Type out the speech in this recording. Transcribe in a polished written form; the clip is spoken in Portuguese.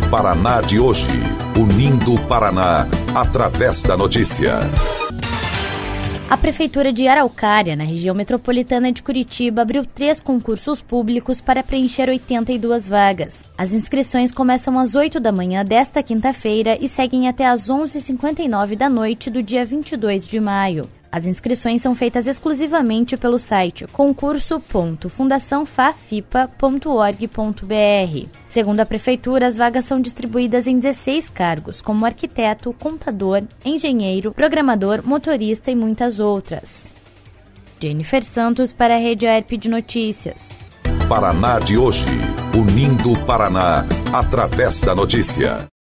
Paraná de hoje, unindo o Paraná através da notícia. A Prefeitura de Araucária, na região metropolitana de Curitiba, abriu 3 concursos públicos para preencher 82 vagas. As inscrições começam às 8 da manhã desta quinta-feira e seguem até às 11h59 da noite do dia 22 de maio. As inscrições são feitas exclusivamente pelo site concurso.fundaçãofafipa.org.br. Segundo a Prefeitura, as vagas são distribuídas em 16 cargos, como arquiteto, contador, engenheiro, programador, motorista e muitas outras. Jennifer Santos para a Rede AERP de Notícias. Paraná de hoje, unindo o Paraná através da notícia.